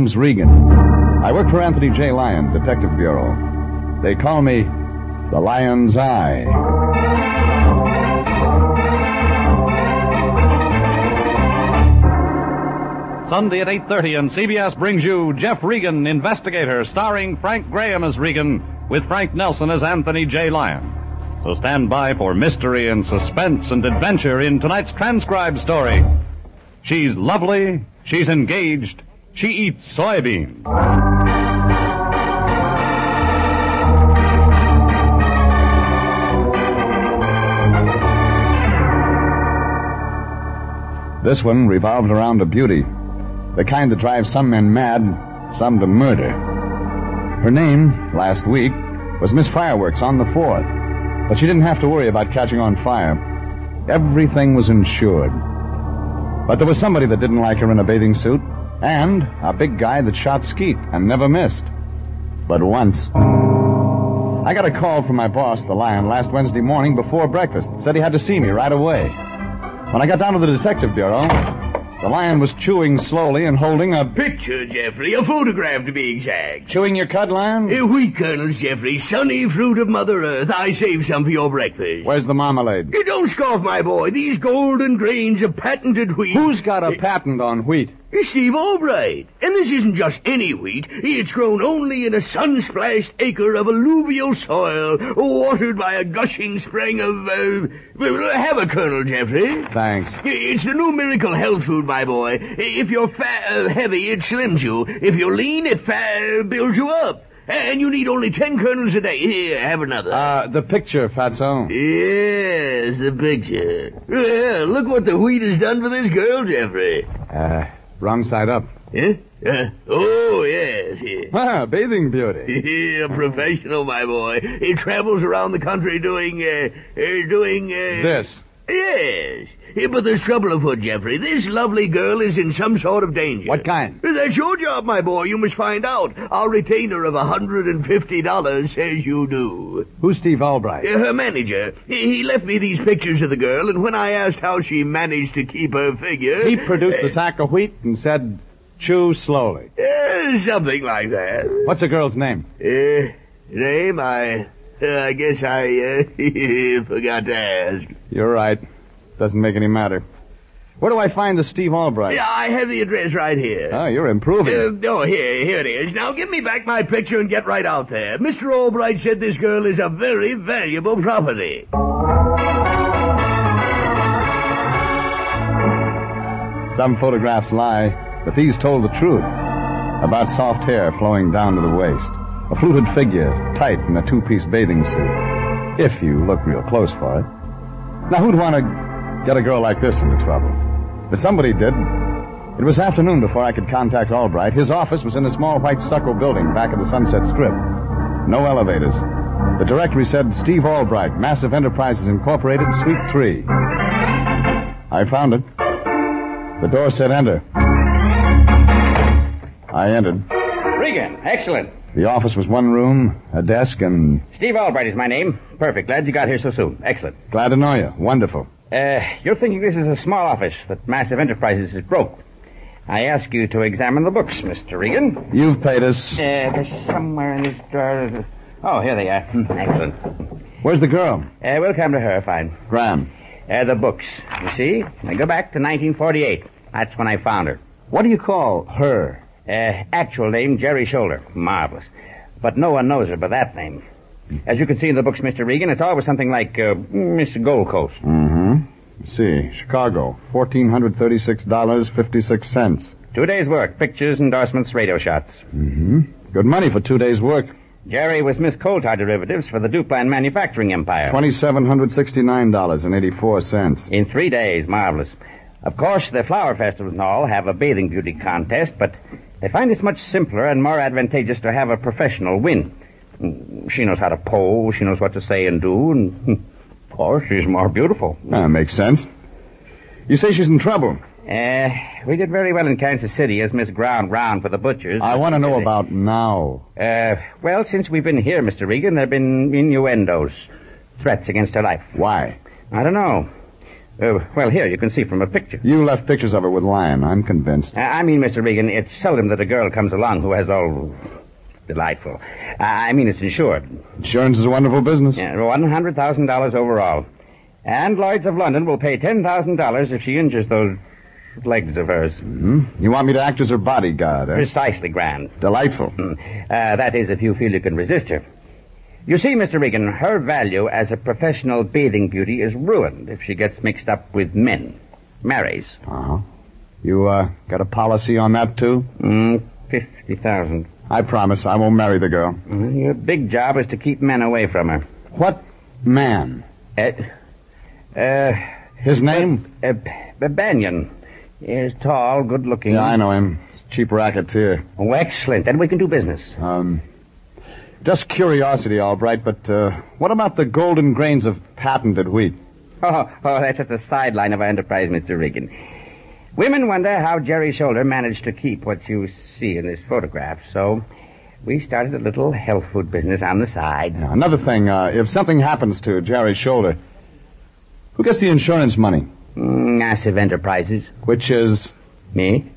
name's Regan. I work for Anthony J. Lyon, Detective Bureau. They call me the Lion's Eye. Sunday at 8:30, and CBS brings you Jeff Regan, Investigator, starring Frank Graham as Regan, with Frank Nelson as Anthony J. Lyon. So stand by for mystery and suspense and adventure in tonight's transcribed story. She's lovely, she's engaged, she eats soybeans. This one revolved around a beauty. The kind that drives some men mad, some to murder. Her name, last week, was Miss Fireworks on the 4th. But she didn't have to worry about catching on fire. Everything was insured. But there was somebody that didn't like her in a bathing suit, and a big guy that shot skeet and never missed. But once. I got a call from my boss, the Lion, last Wednesday morning before breakfast. Said he had to see me right away. When I got down to the Detective Bureau, the Lion was chewing slowly and holding a picture, Jeffrey. A photograph, to be exact. Chewing your cud, Lion? Wheat kernels, Jeffrey. Sunny fruit of Mother Earth. I saved some for your breakfast. Where's the marmalade? Don't scoff, my boy. These golden grains of patented wheat. Who's got a patent on wheat? Steve Albright. And this isn't just any wheat. It's grown only in a sun-splashed acre of alluvial soil, watered by a gushing spring of, have a kernel, Jeffrey. Thanks. It's the new miracle health food, my boy. If you're heavy, it slims you. If you're lean, it builds you up. And you need only 10 kernels a day. Here, have another. The picture, Fatso. Yes, the picture. Well, look what the wheat has done for this girl, Jeffrey. Wrong side up. Yeah? Oh, yes. Ah, bathing beauty. A professional, my boy. He travels around the country doing this. Yes. But there's trouble afoot, Jeffrey. This lovely girl is in some sort of danger. What kind? That's your job, my boy. You must find out. Our retainer of $150 says you do. Who's Steve Albright? Her manager. He left me these pictures of the girl, and when I asked how she managed to keep her figure... He produced a sack of wheat and said, chew slowly. Something like that. What's the girl's name? Name? I guess I forgot to ask. You're right. Doesn't make any matter. Where do I find the Steve Albright? Yeah, I have the address right here. Oh, you're improving. Here it is. Now give me back my picture and get right out there. Mr. Albright said this girl is a very valuable property. Some photographs lie, but these told the truth. About soft hair flowing down to the waist. A fluted figure, tight in a two-piece bathing suit. If you look real close for it. Now, who'd want to get a girl like this into trouble? But somebody did. It was afternoon before I could contact Albright. His office was in a small white stucco building back of the Sunset Strip. No elevators. The directory said Steve Albright, Massive Enterprises Incorporated, Suite 3. I found it. The door said enter. I entered. Regan, excellent. The office was one room, a desk, and... Steve Albright is my name. Perfect. Glad you got here so soon. Excellent. Glad to know you. Wonderful. You're thinking this is a small office, that Massive Enterprises is broke. I ask you to examine the books, Mr. Regan. You've paid us. They're somewhere in this drawer. Oh, here they are. Excellent. Where's the girl? We'll come to her, fine. Graham. The books. You see? They go back to 1948. That's when I found her. What do you call her? Actual name, Jerry Shoulder. Marvelous. But no one knows her by that name. As you can see in the books, Mr. Regan, it's always something like Miss Gold Coast. Mm-hmm. See, Chicago, $1,436.56. 2 days' work. Pictures, endorsements, radio shots. Mm-hmm. Good money for 2 days' work. Jerry was Miss Coal Tar Derivatives for the Duplan Manufacturing Empire. $2,769.84. In 3 days. Marvelous. Of course, the flower festivals and all have a bathing beauty contest, but they find it's much simpler and more advantageous to have a professional win. She knows how to pose, she knows what to say and do, and, of course, she's more beautiful. Makes sense. You say she's in trouble. We did very well in Kansas City as Miss Ground Round for the butchers. I want to know about now. Well, since we've been here, Mr. Regan, there have been innuendos, threats against her life. Why? I don't know. Well, here, you can see from a picture. You left pictures of her with Lyon. I'm convinced. I mean, Mr. Regan, it's seldom that a girl comes along who has all... delightful. I mean, it's insured. Insurance is a wonderful business. Yeah, $100,000 overall. And Lloyd's of London will pay $10,000 if she injures those legs of hers. Mm-hmm. You want me to act as her bodyguard, eh? Precisely, Grand. Delightful. That is, if you feel you can resist her. You see, Mr. Regan, her value as a professional bathing beauty is ruined if she gets mixed up with men. Marries. Uh-huh. You, got a policy on that, too? $50,000. I promise I won't marry the girl. Your big job is to keep men away from her. What man? His name? Banyan. He's tall, good-looking. Yeah, I know him. He's a cheap racketeer. Oh, excellent. Then we can do business. Just curiosity, all right, but, what about the golden grains of patented wheat? Oh, that's just a sideline of our enterprise, Mr. Regan. Women wonder how Jerry Shoulder managed to keep what you see in this photograph, so we started a little health food business on the side. Yeah, another thing, if something happens to Jerry's shoulder, who gets the insurance money? Massive Enterprises. Which is? Me.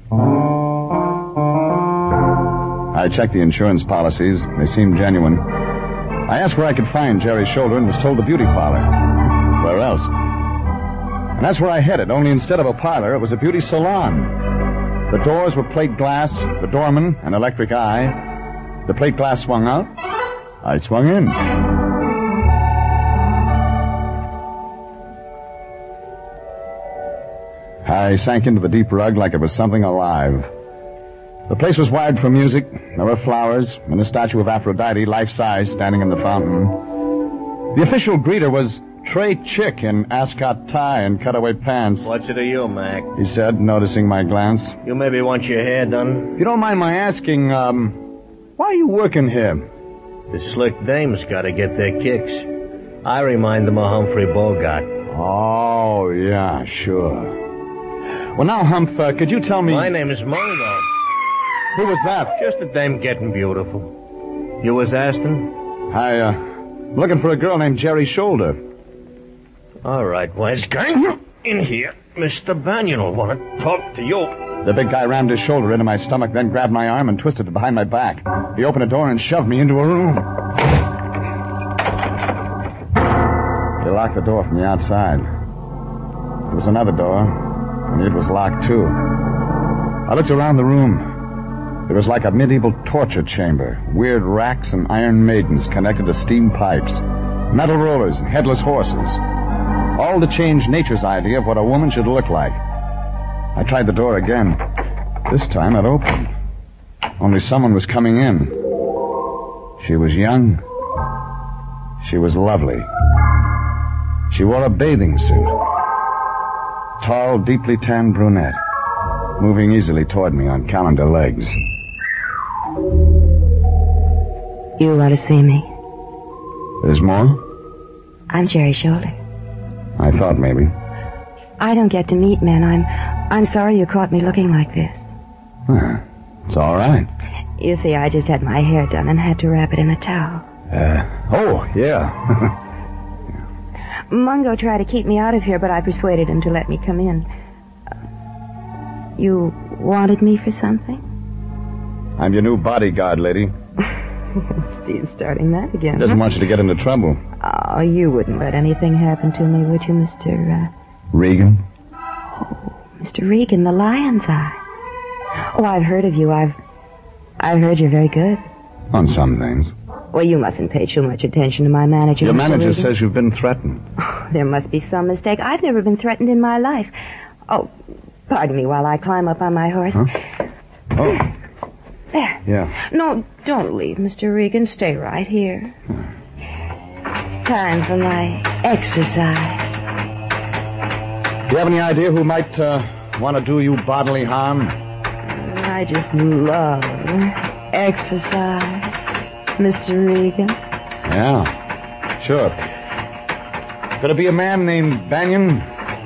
I checked the insurance policies. They seemed genuine. I asked where I could find Jerry's shoulder and was told the beauty parlor. Where else? And that's where I headed, only instead of a parlor, it was a beauty salon. The doors were plate glass, the doorman an electric eye. The plate glass swung out. I swung in. I sank into the deep rug like it was something alive. The place was wired for music. There were flowers and a statue of Aphrodite, life-size, standing in the fountain. The official greeter was Trey Chick in ascot tie and cutaway pants. What's it to you, Mac? He said, noticing my glance. You maybe want your hair done? If you don't mind my asking, why are you working here? The slick dames gotta get their kicks. I remind them of Humphrey Bogart. Oh, yeah, sure. Well, now, Humph, could you tell me... My name is Mungo. Who was that? Just a dame getting beautiful. You was Aston? I'm looking for a girl named Jerry Shoulder. All right, wise guy. In here. Mr. Banyan will want to talk to you. The big guy rammed his shoulder into my stomach, then grabbed my arm and twisted it behind my back. He opened a door and shoved me into a room. He locked the door from the outside. There was another door, and it was locked, too. I looked around the room. It was like a medieval torture chamber. Weird racks and iron maidens connected to steam pipes. Metal rollers and headless horses. All to change nature's idea of what a woman should look like. I tried the door again. This time it opened. Only someone was coming in. She was young. She was lovely. She wore a bathing suit. Tall, deeply tanned brunette. Moving easily toward me on calendar legs. You want to see me? There's more? I'm Jerry Shoulder. I thought maybe. I don't get to meet men. I'm sorry you caught me looking like this. It's all right. You see, I just had my hair done and had to wrap it in a towel. Oh, yeah. Mungo tried to keep me out of here, but I persuaded him to let me come in. You wanted me for something? I'm your new bodyguard, lady. Steve's starting that again. He doesn't want you to get into trouble. Oh, you wouldn't let anything happen to me, would you, Mr. Regan? Oh, Mr. Regan, the Lion's Eye. Oh, I've heard of you. I've heard you're very good. On some things. Well, you mustn't pay too much attention to my manager, Your Mr. manager Regan. says you've been threatened. Oh, there must be some mistake. I've never been threatened in my life. Oh, pardon me while I climb up on my horse. Huh? Oh. There. Yeah. No, don't leave, Mr. Regan. Stay right here. It's time for my exercise. Do you have any idea who might want to do you bodily harm? I just love exercise, Mr. Regan. Yeah, sure. Could it be a man named Banyan?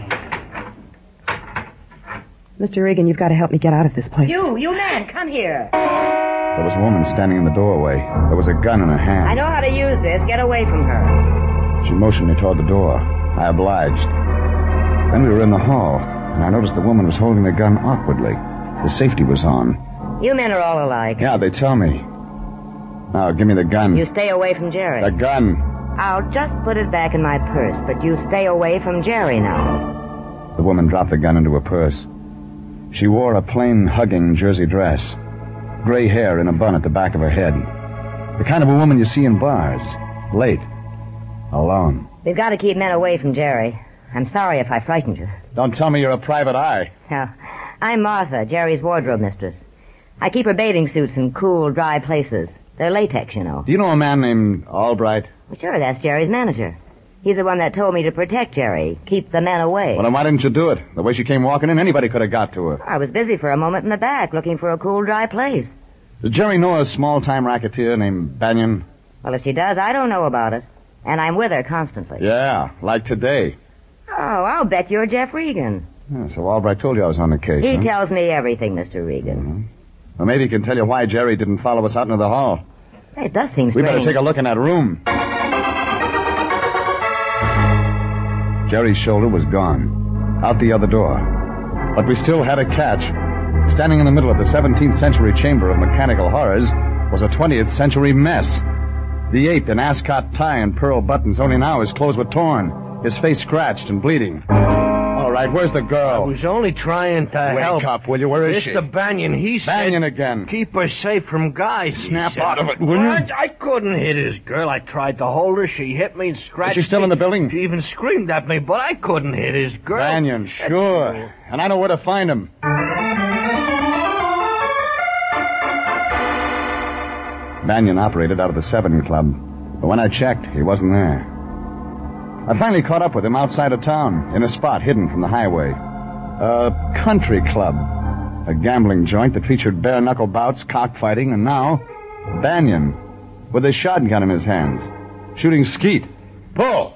Mr. Regan, you've got to help me get out of this place. You man, come here. There was a woman standing in the doorway. There was a gun in her hand. I know how to use this. Get away from her. She motioned me toward the door. I obliged. Then we were in the hall, and I noticed the woman was holding the gun awkwardly. The safety was on. You men are all alike. Yeah, they tell me. Now, give me the gun. You stay away from Jerry. The gun. I'll just put it back in my purse, but you stay away from Jerry now. The woman dropped the gun into her purse. She wore a plain, hugging jersey dress. Gray hair in a bun at the back of her head. The kind of a woman you see in bars. Late. Alone. We've got to keep men away from Jerry. I'm sorry if I frightened you. Don't tell me you're a private eye. No. I'm Martha, Jerry's wardrobe mistress. I keep her bathing suits in cool, dry places. They're latex, you know. Do you know a man named Albright? Well, sure, that's Jerry's manager. He's the one that told me to protect Jerry, keep the men away. Well, then why didn't you do it? The way she came walking in, anybody could have got to her. I was busy for a moment in the back, looking for a cool, dry place. Does Jerry know a small-time racketeer named Banyan? Well, if she does, I don't know about it. And I'm with her constantly. Yeah, like today. Oh, I'll bet you're Jeff Regan. Yeah, so Albright told you I was on the case, He huh? tells me everything, Mr. Regan. Mm-hmm. Well, maybe he can tell you why Jerry didn't follow us out into the hall. Hey, it does seem We strange. better take a look in that room. Jerry's shoulder was gone. Out the other door. But we still had a catch. Standing in the middle of the 17th century chamber of mechanical horrors was a 20th century mess. The ape in ascot tie and pearl buttons, only now his clothes were torn, his face scratched and bleeding. All right, where's the I girl? was only trying to help. Wake up, will you? Where is she? Mr. Banyan, he said... Banyan again. Keep her safe from guys. he Snap said. out of it, will you? I couldn't hit his girl. I tried to hold her. She hit me and scratched Is she still me. in the building? She even screamed at me, but I couldn't hit his girl. Banyan, sure. And I know where to find him. Banyan operated out of the 7 Club, but when I checked, he wasn't there. I finally caught up with him outside of town, in a spot hidden from the highway. A country club. A gambling joint that featured bare-knuckle bouts, cockfighting, and now, Banyan, with a shotgun in his hands, shooting skeet. Pull!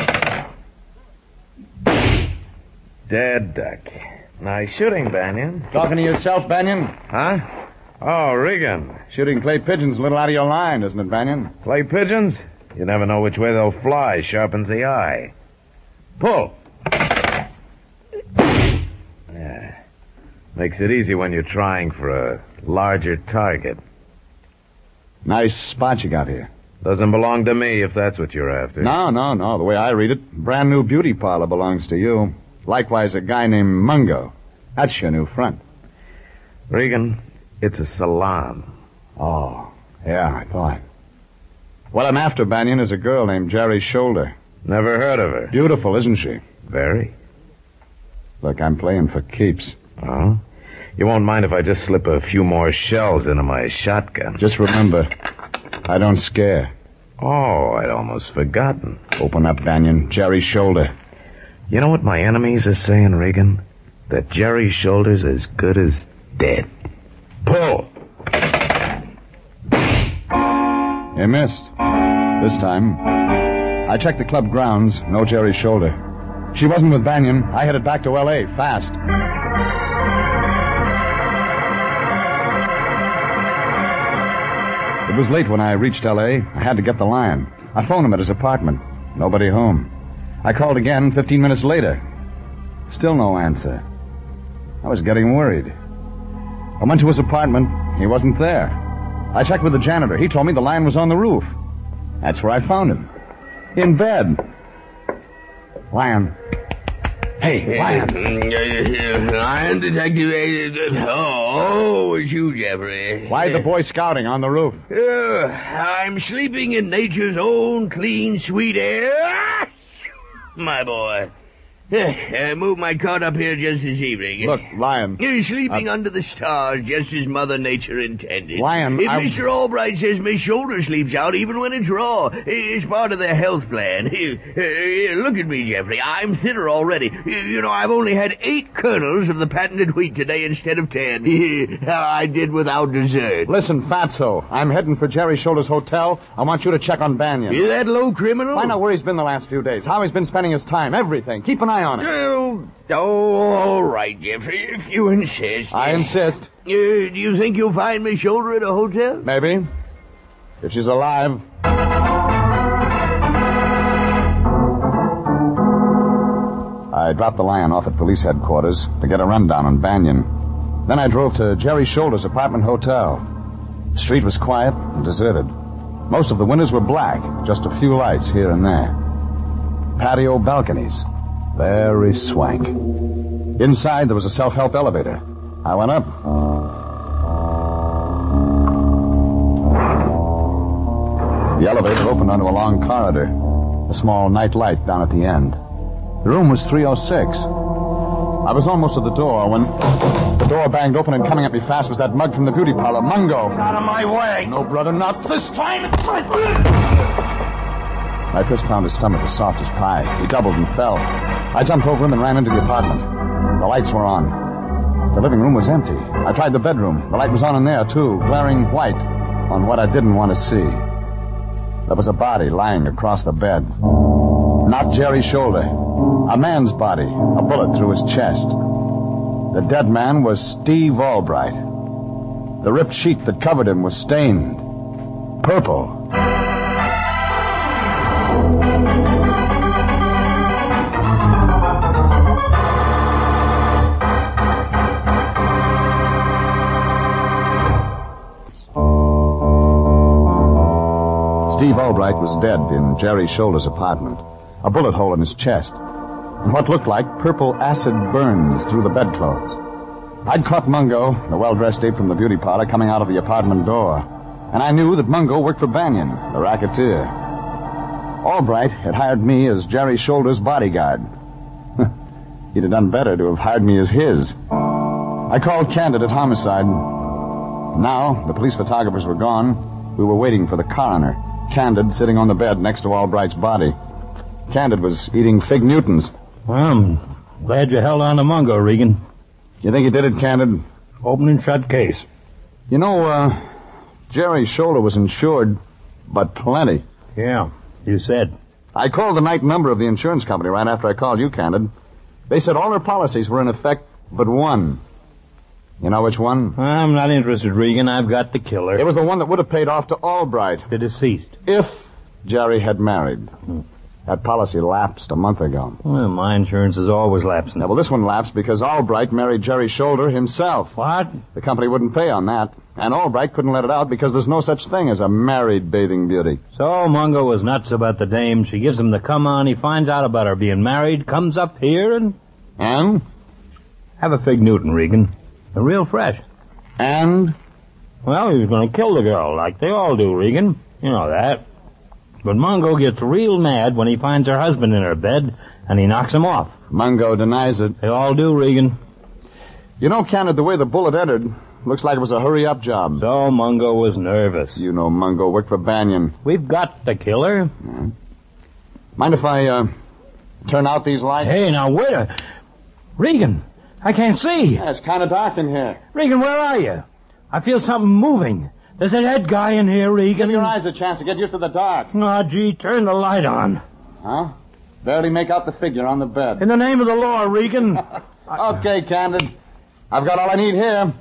Dead duck. Nice shooting, Banyan. Talking to yourself, Banyan? Huh? Oh, Regan. Shooting clay pigeons a little out of your line, isn't it, Banyan? Clay pigeons? You never know which way they'll fly. Sharpens the eye. Pull! Yeah. Makes it easy when you're trying for a larger target. Nice spot you got here. Doesn't belong to me if that's what you're after. No. The way I read it, brand new beauty parlor belongs to you. Likewise, a guy named Mungo. That's your new front. Regan, it's a salon. Oh, yeah, I thought. What I'm after, Banyan, is a girl named Jerry Shoulder. Never heard of her. Beautiful, isn't she? Very. Look, I'm playing for keeps. Oh? You won't mind if I just slip a few more shells into my shotgun. Just remember, I don't scare. Oh, I'd almost forgotten. Open up, Banyan. Jerry Shoulder. You know what my enemies are saying, Regan? That Jerry Shoulder's as good as dead. Pull! You missed. This time. I checked the club grounds. No Jerry Shoulder. She wasn't with Banyan. I headed back to L.A. fast. It was late when I reached L.A. I had to get the Lion. I phoned him at his apartment. Nobody home. I called again 15 minutes later. Still no answer. I was getting worried. I went to his apartment. He wasn't there. I checked with the janitor. He told me the Lion was on the roof. That's where I found him. In bed. Lion. Hey, Lion. Lion Detective. Oh, it's you, Jeffrey. Why the Boy Scouting on the roof? I'm sleeping in nature's own clean, sweet air. My boy. I moved my cot up here just this evening. Look, Lion. You're sleeping under the stars, just as Mother Nature intended. Lion, If Mr. Albright says my shoulder sleeps out even when it's raw, it's part of their health plan. Look at me, Jeffrey. I'm thinner already. You know, I've only had 8 kernels of the patented wheat today instead of 10. I did without dessert. Listen, Fatso, I'm heading for Jerry Shoulder's hotel. I want you to check on Banyan. Is that low criminal? Find out where he's been the last few days, how he's been spending his time, everything. Keep an eye on it. Oh, all right, Jeffrey, if you insist. I insist. Do you think you'll find my shoulder at a hotel? Maybe. If she's alive. I I dropped the Lion off at police headquarters to get a rundown on Banyan. Then I drove to Jerry Shoulder's apartment hotel. The street was quiet and deserted. Most of the windows were black, just a few lights here and there. Patio balconies. Very swank. Inside, there was a self-help elevator. I went up. The elevator opened onto a long corridor. A small night light down at the end. The room was 306. I was almost at the door when the door banged open, and coming at me fast was that mug from the beauty parlor, Mungo. Out of my way! No, brother, not this time. It's my fist found his stomach as soft as pie. He doubled and fell. I jumped over him and ran into the apartment. The lights were on. The living room was empty. I tried the bedroom. The light was on in there, too, glaring white on what I didn't want to see. There was a body lying across the bed. Not Jerry Shoulder. A man's body. A bullet through his chest. The dead man was Steve Albright. The ripped sheet that covered him was stained purple. Steve Albright was dead in Jerry Shoulder's apartment. A bullet hole in his chest. And what looked like purple acid burns through the bedclothes. I'd caught Mungo, the well-dressed ape from the beauty parlor, coming out of the apartment door. And I knew that Mungo worked for Banyan, the racketeer. Albright had hired me as Jerry Shoulder's bodyguard. He'd have done better to have hired me as his. I called Candid at Homicide. Now, the police photographers were gone. We were waiting for the coroner. Candid sitting on the bed next to Albright's body. Candid was eating Fig Newtons. Well, I'm glad you held on to Mungo, Regan. You think he did it, Candid? Open and shut case. You know, Jerry Shoulder was insured, but plenty. Yeah, you said. I called the night number of the insurance company right after I called you, Candid. They said all their policies were in effect but one. You know which one? I'm not interested, Regan. I've got the killer. It was the one that would have paid off to Albright. The deceased. If Jerry had married. That policy lapsed a month ago. Well, my insurance is always lapsing. Now, well, this one lapsed because Albright married Jerry Shoulder himself. What? The company wouldn't pay on that. And Albright couldn't let it out because there's no such thing as a married bathing beauty. So Mungo was nuts about the dame. She gives him the come on. He finds out about her being married, comes up here and... And? Have a Fig Newton, Regan. They're real fresh. And? Well, he was going to kill the girl, like they all do, Regan. You know that. But Mungo gets real mad when he finds her husband in her bed, and he knocks him off. Mungo denies it. They all do, Regan. You know, Candid, the way the bullet entered, looks like it was a hurry-up job. So Mungo was nervous. You know Mungo worked for Banyan. We've got the killer. Mind if I, turn out these lights? Hey, now wait a... Regan, I can't see. Yeah, it's kind of dark in here. Regan, where are you? I feel something moving. There's a dead guy in here, Regan. Give your eyes a chance to get used to the dark. Oh, gee, turn the light on. Huh? Barely make out the figure on the bed. In the name of the law, Regan. Okay, Candid. I've got all I need here.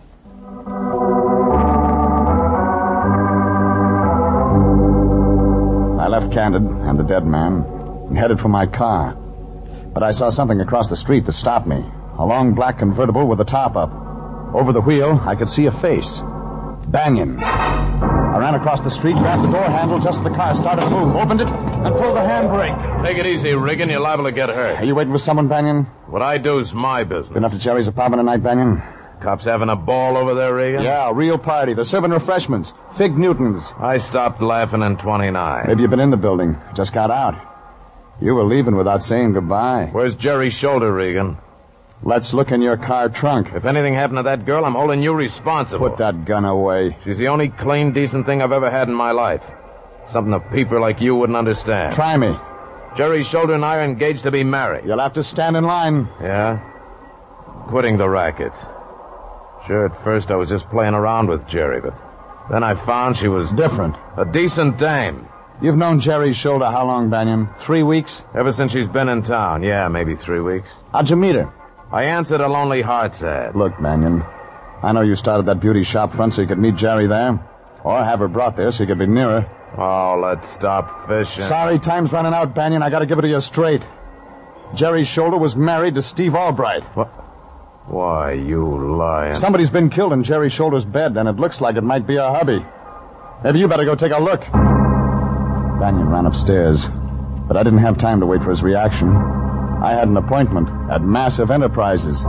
I left Candid and the dead man and headed for my car. But I saw something across the street that stopped me. A long black convertible with the top up. Over the wheel, I could see a face. Banyan. I ran across the street, grabbed the door handle just as the car started to move, opened it, and pulled the handbrake. Take it easy, Regan. You're liable to get hurt. Are you waiting for someone, Banyan? What I do's my business. Been up to Jerry's apartment tonight, Banyan? Cops having a ball over there, Regan? Yeah, a real party. They're serving refreshments. Fig Newtons. I stopped laughing in 29. Maybe you've been in the building. Just got out. You were leaving without saying goodbye. Where's Jerry's shoulder, Regan? Let's look in your car trunk. If anything happened to that girl, I'm holding you responsible. Put that gun away. She's the only clean, decent thing I've ever had in my life. Something a peeper like you wouldn't understand. Try me. Jerry's shoulder and I are engaged to be married. You'll have to stand in line. Yeah? Quitting the racket. Sure, at first I was just playing around with Jerry, but then I found she was... different. A decent dame. You've known Jerry's shoulder how long, Banyan? 3 weeks? Ever since she's been in town. Yeah, maybe 3 weeks. How'd you meet her? I answered a lonely heart's ad. Look, Banyan, I know you started that beauty shop front so you could meet Jerry there. Or have her brought there so you could be near her. Oh, let's stop fishing. Sorry, time's running out, Banyan. I gotta give it to you straight. Jerry Shoulder was married to Steve Albright. What? Why, you lying. Somebody's been killed in Jerry Shoulder's bed, and it looks like it might be her hubby. Maybe you better go take a look. Banyan ran upstairs, but I didn't have time to wait for his reaction. I had an appointment at Massive Enterprises.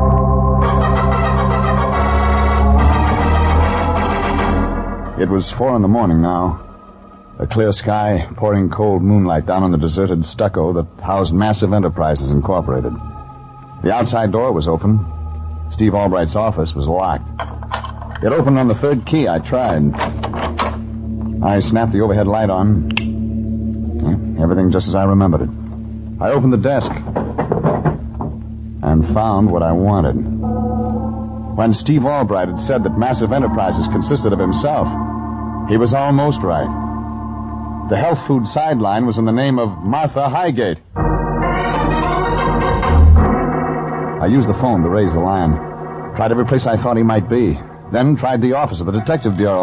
It was 4 a.m. now. A clear sky, pouring cold moonlight down on the deserted stucco that housed Massive Enterprises Incorporated. The outside door was open. Steve Albright's office was locked. It opened on the 3rd key. I tried. I snapped the overhead light on. Everything just as I remembered it. I opened the desk and found what I wanted. When Steve Albright had said that Massive Enterprises consisted of himself, he was almost right. The health food sideline was in the name of Martha Highgate. I used the phone to raise the line. Tried every place I thought he might be. Then tried the office of the Detective Bureau.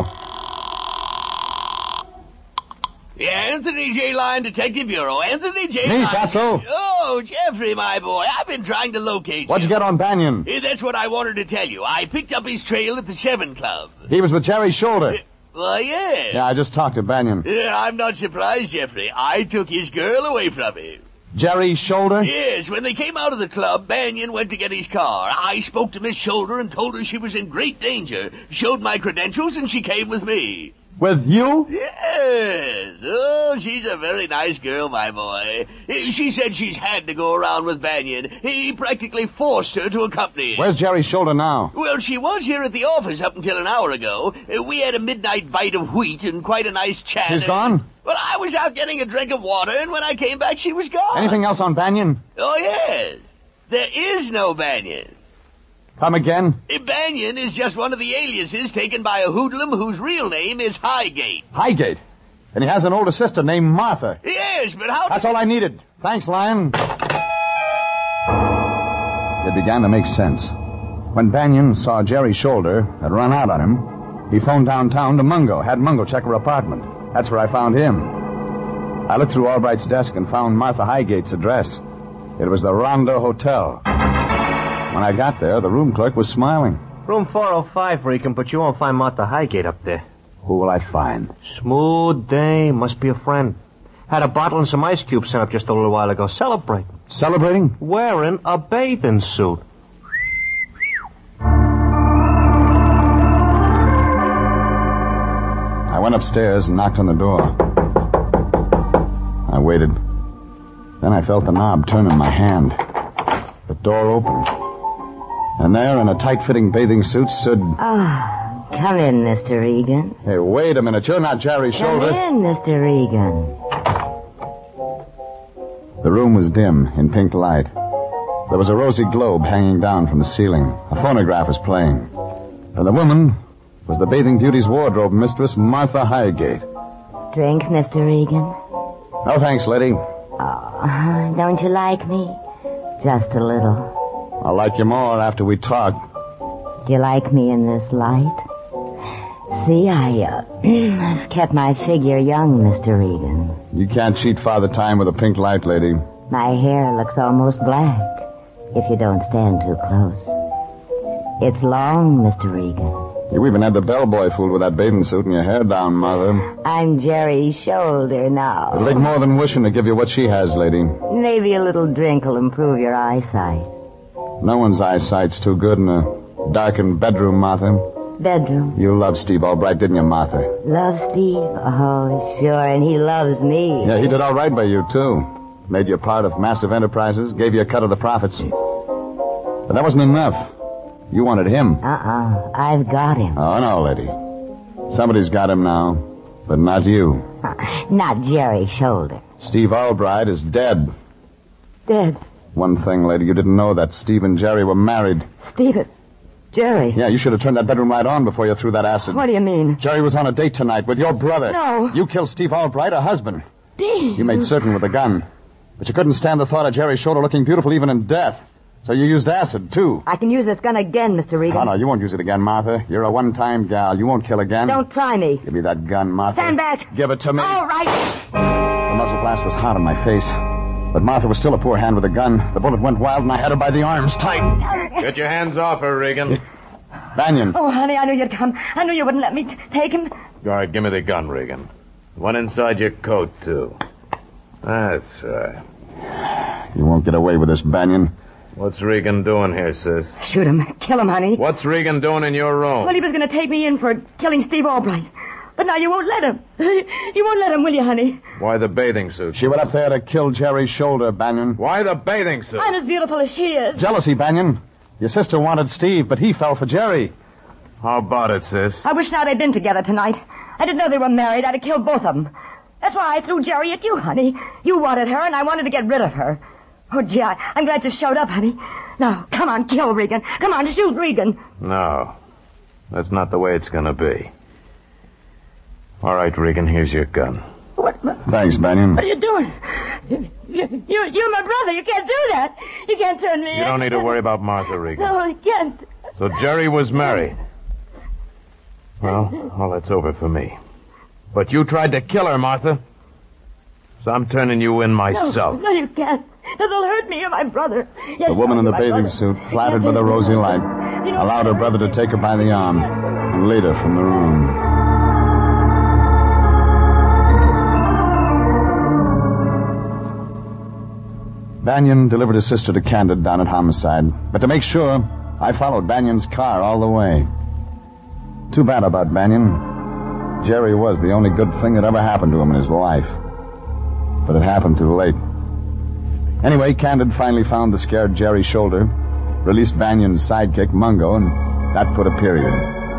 Yeah, Anthony J. Line, Detective Bureau. Anthony J. Me, Line. Fatso. Oh, Jeffrey, my boy. I've been trying to locate you. What'd you get on Banyan? That's what I wanted to tell you. I picked up his trail at the 7 Club. He was with Jerry Shoulder. Well, yeah. Yeah, I just talked to Banyan. Yeah, I'm not surprised, Jeffrey. I took his girl away from him. Jerry Shoulder? Yes, when they came out of the club, Banyan went to get his car. I spoke to Miss Shoulder and told her she was in great danger. Showed my credentials and she came with me. With you? Yes. Oh, she's a very nice girl, my boy. She said she's had to go around with Banyan. He practically forced her to accompany him. Where's Jerry Shoulder now? Well, she was here at the office up until an hour ago. We had a midnight bite of wheat and quite a nice chat. She's gone? Well, I was out getting a drink of water, and when I came back, she was gone. Anything else on Banyan? Oh, yes. There is no Banyan. Come again? Banyan is just one of the aliases taken by a hoodlum whose real name is Highgate. Highgate? And he has an older sister named Martha. Yes, but how... That's all I needed. Thanks, Lion. It began to make sense. When Banyan saw Jerry Shoulder had run out on him, he phoned downtown to Mungo, had Mungo check her apartment. That's where I found him. I looked through Albright's desk and found Martha Highgate's address. It was the Ronda Hotel. When I got there, the room clerk was smiling. Room 405, Regan, but you won't find Martha Highgate up there. Who will I find? Smooth dame. Must be a friend. Had a bottle and some ice cubes sent up just a little while ago. Celebrating. Celebrating? Wearing a bathing suit. I went upstairs and knocked on the door. I waited. Then I felt the knob turn in my hand. The door opened. And there, in a tight-fitting bathing suit, stood... Oh, come in, Mr. Regan. Hey, wait a minute. You're not Jerry Shoulder. Come in, Mr. Regan. The room was dim, in pink light. There was a rosy globe hanging down from the ceiling. A phonograph was playing. And the woman was the bathing beauty's wardrobe mistress, Martha Highgate. Drink, Mr. Regan? No, thanks, lady. Oh, don't you like me? Just a little. I'll like you more after we talk. Do you like me in this light? See, I kept my figure young, Mr. Regan. You can't cheat Father Time with a pink light, lady. My hair looks almost black, if you don't stand too close. It's long, Mr. Regan. You even had the bellboy fooled with that bathing suit and your hair down, Mother. I'm Jerry Shoulder now. It'll take more than wishing to give you what she has, lady. Maybe a little drink will improve your eyesight. No one's eyesight's too good in a darkened bedroom, Martha. Bedroom. You loved Steve Albright, didn't you, Martha? Love Steve? Oh, sure, and he loves me. Yeah, he did all right by you, too. Made you part of Massive Enterprises, gave you a cut of the profits. But that wasn't enough. You wanted him. I've got him. Oh, no, lady. Somebody's got him now, but not you. Not Jerry Shoulder. Steve Albright is dead. Dead? One thing, lady, you didn't know that Steve and Jerry were married. Steve? Jerry? Yeah, you should have turned that bedroom light on before you threw that acid. What do you mean? Jerry was on a date tonight with your brother. No. You killed Steve Albright, her husband. Steve? You made certain with a gun. But you couldn't stand the thought of Jerry Shoulder looking beautiful even in death. So you used acid, too. I can use this gun again, Mr. Regan. Oh, no, you won't use it again, Martha. You're a one-time gal. You won't kill again. Don't try me. Give me that gun, Martha. Stand back. Give it to me. All right. The muzzle blast was hot on my face. But Martha was still a poor hand with a gun. The bullet went wild, and I had her by the arms tight. Get your hands off her, Regan. Banyan. Oh, honey, I knew you'd come. I knew you wouldn't let me take him. All right, give me the gun, Regan. One inside your coat, too. That's right. You won't get away with this, Banyan. What's Regan doing here, sis? Shoot him. Kill him, honey. What's Regan doing in your room? Well, he was going to take me in for killing Steve Albright. But now you won't let him. You won't let him, will you, honey? Why the bathing suit? She went up there to kill Jerry's shoulder, Banyan. Why the bathing suit? I'm as beautiful as she is. Jealousy, Banyan. Your sister wanted Steve, but he fell for Jerry. How about it, sis? I wish now they'd been together tonight. I didn't know they were married. I'd have killed both of them. That's why I threw Jerry at you, honey. You wanted her, and I wanted to get rid of her. Oh, gee, I'm glad you showed up, honey. Now, come on, kill Regan. Come on, shoot Regan. No. That's not the way it's going to be. All right, Regan, here's your gun. What? Thanks, Banyan. What are you doing? You're my brother. You can't do that. You can't turn me in. You don't need to worry about Martha, Regan. No, I can't. So Jerry was married. Well, all that's over for me. But you tried to kill her, Martha. So I'm turning you in myself. No, you can't. It'll hurt me. You're my brother. Yes, The woman in the my bathing brother. suit, flattered by the rosy light, allowed her brother to take her by the arm and lead her from the room. Banyan delivered his sister to Candid down at Homicide. But to make sure, I followed Banyan's car all the way. Too bad about Banyan. Jerry was the only good thing that ever happened to him in his life. But it happened too late. Anyway, Candid finally found the scared Jerry's shoulder, released Banyan's sidekick, Mungo, and that put a period.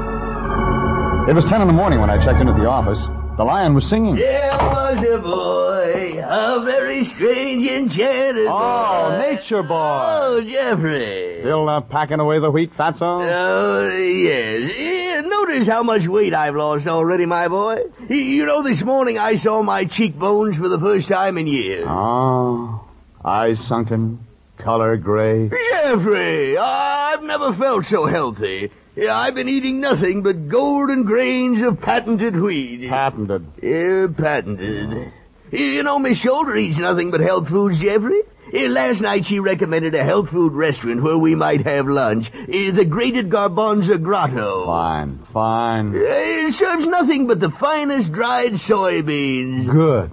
It was 10 in the morning when I checked in at the office. The lion was singing. There was a boy, a very strange, enchanted boy. Oh, nature boy. Oh, Jeffrey. Still packing away the wheat, fatso? Oh, yes. Notice how much weight I've lost already, my boy. You know, this morning I saw my cheekbones for the first time in years. Oh, eyes sunken, color gray. Jeffrey, I've never felt so healthy. I've been eating nothing but golden grains of patented wheat. Patented. Patented. You know, Miss Shoulder eats nothing but health foods, Jeffrey. Last night she recommended a health food restaurant where we might have lunch. The Grated Garbanzo Grotto. Fine. It serves nothing but the finest dried soybeans. Good.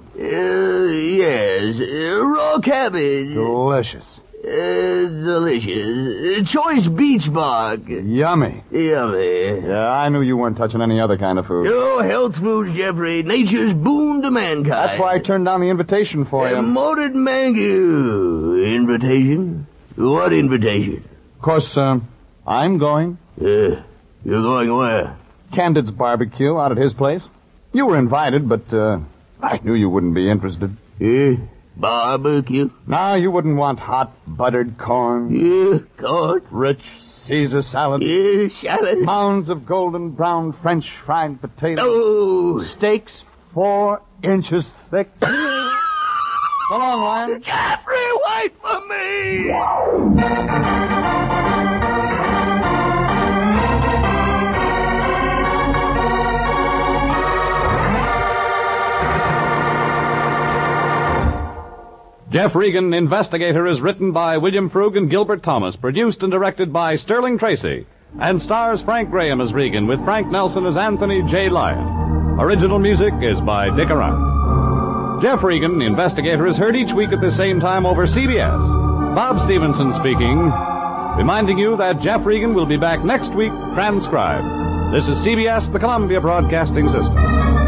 Yes. Raw cabbage. Delicious. Delicious. Choice beech bark. Yummy. Yeah, I knew you weren't touching any other kind of food. Oh, health foods, Jeffrey. Nature's boon to mankind. That's why I turned down the invitation for you. Moated Mangu. Invitation? What invitation? Of course, I'm going. You're going where? Candid's barbecue out at his place. You were invited, but I knew you wouldn't be interested. Barbecue? No, you wouldn't want hot buttered corn. Corn? Rich Caesar salad. Salad? Mounds of golden brown French fried potatoes. Oh! Steaks 4 inches thick. So long, Lion. Jeffrey, wait for me! Jeff Regan, Investigator, is written by William Frug and Gilbert Thomas, produced and directed by Sterling Tracy, and stars Frank Graham as Regan, with Frank Nelson as Anthony J. Lyon. Original music is by Dick Arant. Jeff Regan, Investigator, is heard each week at the same time over CBS. Bob Stevenson speaking, reminding you that Jeff Regan will be back next week, transcribed. This is CBS, the Columbia Broadcasting System.